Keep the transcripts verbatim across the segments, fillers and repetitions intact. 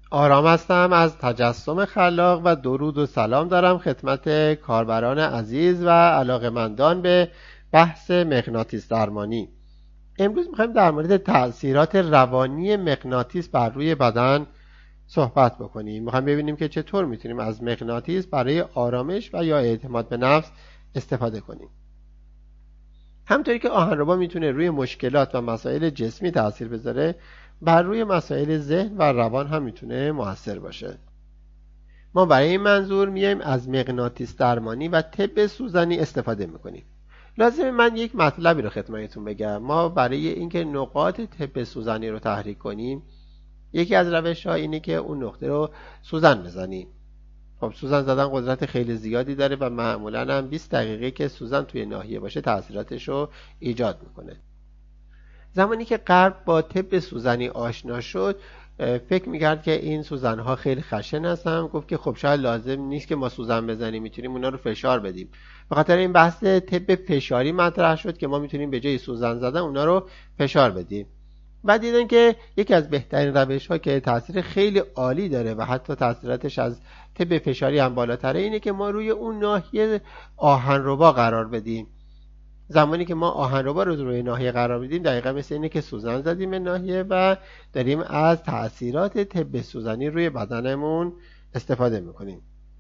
آرام هستم از تجسم خلاق و درود و سلام دارم خدمت کاربران عزیز و علاقمندان به بحث مغناطیس درمانی. امروز میخوایم در مورد تأثیرات روانی مغناطیس بر روی بدن صحبت بکنیم. میخوایم ببینیم که چطور میتونیم از مغناطیس برای آرامش و یا اعتماد به نفس استفاده کنیم. همونطوری که آهنربا میتونه روی مشکلات و مسائل جسمی تأثیر بذاره، بر روی مسائل ذهن و روان هم میتونه مؤثر باشه. ما برای این منظور میایم از مغناطیس درمانی و طب سوزنی استفاده میکنیم. لازمه من یک مطلبی رو خدمتتون بگم. ما برای اینکه نقاط طب سوزنی رو تحریک کنیم، یکی از روش ها اینه که اون نقطه رو سوزن بزنیم. خب سوزن زدن قدرت خیلی زیادی داره و معمولا هم بیست دقیقه که سوزن توی ناحیه باشه تأثیراتش رو ایجاد میکنه. زمانی که غرب با طب سوزنی آشنا شد، فکر میکرد که این سوزنها خیلی خشن هستن. گفت که خب شاید لازم نیست که ما سوزن بزنیم، میتونیم اونا رو فشار بدیم. به خاطر این بحث طب فشاری مطرح شد که ما میتونیم به جای سوزن زدن اونا رو فشار بدیم. بعد دیدن که یکی از بهترین روش ها که تاثیر خیلی عالی داره و حتی تاثیراتش از طب فشاری هم بالاتره اینه که ما روی اون ناحیه آهنربا قرار بدیم. زمانی که ما آهنربا رو روی ناحیه قرار بدیم، دقیقا مثل اینه که سوزن زدیم به ناحیه و داریم از تأثیرات طب سوزنی روی بدنمون استفاده میکنیم.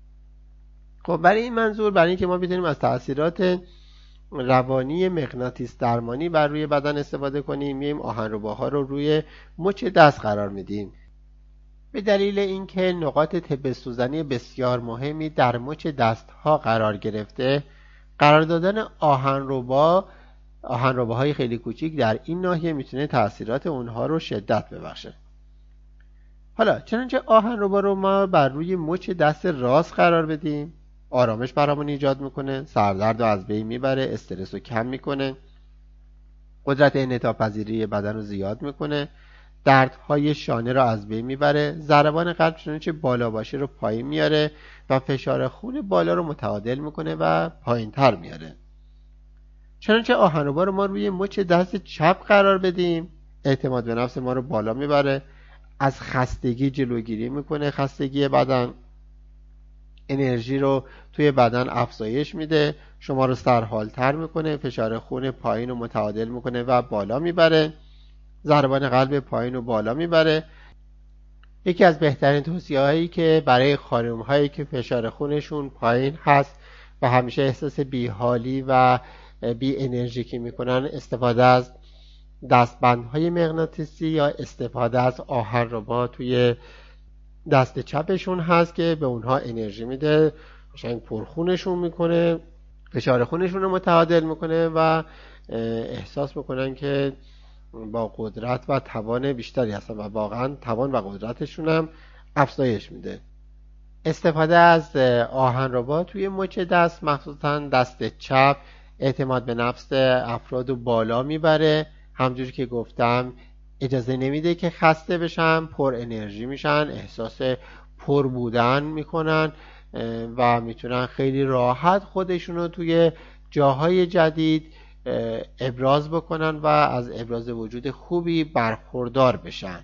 خب برای این منظور، برای اینکه ما بتونیم از تأثیرات روانی مغناطیس درمانی بر روی بدن استفاده کنیم، میایم آهنرباها رو روی مچ دست قرار میدیم. به دلیل اینکه نقاط طب سوزنی بسیار مهمی در مچ دست ها قرار گرفته، قرار دادن آهنربا آهنرباهای خیلی کوچیک در این ناحیه میتونه تأثیرات اونها رو شدت ببخشه. حالا چنانچه آهنربا رو ما بر روی مچ دست راست قرار بدیم، آرامش برامون ایجاد میکنه، سردرد رو از بین میبره، استرس رو کم میکنه، قدرت انعطاف پذیری بدن رو زیاد میکنه، دردهای شانه رو از بین میبره، ضربان قلب چنانچه بالا باشه رو پایین میاره و فشار خون بالا رو متعادل میکنه و پایین تر میاره. چنانچه آهنربا رو ما روی مچ دست چپ قرار بدیم، اعتماد به نفس ما رو بالا میبره، از خستگی جلوگیری میکنه، خستگی بدن، انرژی رو توی بدن افزایش میده، شما رو سرحالتر میکنه، فشار خون پایین رو متعادل میکنه و بالا میبره، ضربان قلب پایین و بالا میبره. یکی از بهترین توصیه هایی که برای خانم هایی که فشار خونشون پایین هست و همیشه احساس بیحالی و بی انرژیکی میکنن، استفاده از دستبندهای مغناطیسی یا استفاده از آهنربا توی دست چپشون هست که به اونها انرژی میده، قشنگ پرخونشون میکنه، فشار خونشون رو متعادل میکنه و احساس میکنن که با قدرت و توان بیشتری هستن و واقعا توان و قدرتشون هم افزایش میده. استفاده از آهنربا توی مچ دست، مخصوصا دست چپ، اعتماد به نفس افراد رو بالا میبره. همجوری که گفتم اجازه نمیده که خسته بشن، پر انرژی میشن، احساس پر بودن میکنن و میتونن خیلی راحت خودشون رو توی جاهای جدید ابراز بکنن و از ابراز وجود خوبی برخوردار بشن.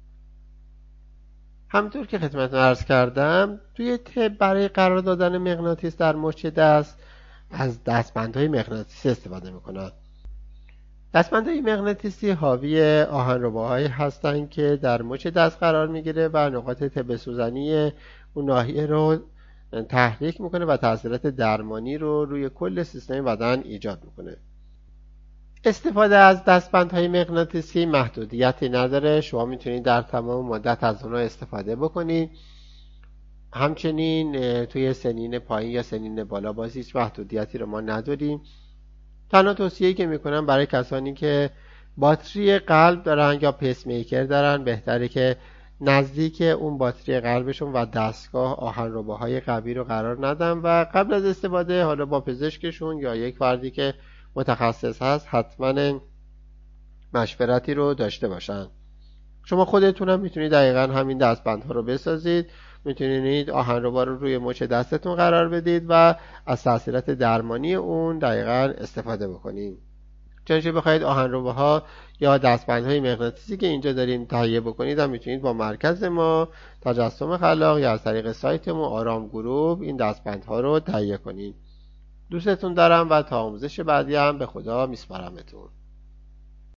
همونطور که خدمتتون عرض کردم، توی طب برای قرار دادن مغناطیس در مچ دست از دستبندهای مغناطیسی استفاده میکنن. دستبندهای مغناطیسی حاوی آهنرباهایی هستن که در مچ دست قرار میگیره و نقاط طب سوزنی اون ناحیه رو تحریک میکنه و تاثیرات درمانی رو روی کل سیستم بدن ایجاد میکنه. استفاده از دستبندهای مغناطیسی محدودیتی نداره، شما میتونید در تمام مدت از اونها استفاده بکنید. همچنین توی سنین پایین یا سنین بالا باز هیچ محدودیتی رو ما نداریم. تنها توصیه‌ای که میکنم برای کسانی که باتری قلب دارن یا پیس میکر دارن، بهتره که نزدیک اون باتری قلبشون و دستگاه آهنرباهای قوی رو قرار ندن و قبل از استفاده حالا با پزشکشون یا یک فردی که متخصص هست حتما مشورتی رو داشته باشن. شما خودتون هم میتونید دقیقا همین دستبندها رو بسازید، میتونید آهنربا رو روی مچ دستتون قرار بدید و از تاثیرات درمانی اون دقیقا استفاده بکنید. چنانچه بخواید آهنرباها یا دستبندهای مغناطیسی که اینجا داریم تهیه بکنید هم میتونید با مرکز ما تجسم خلاق یا از طریق سایت ما آرام گروپ این دستبندها رو تهیه کنید. دوستتون دارم و تا آموزش بعدی هم به خدا میسپارمتون.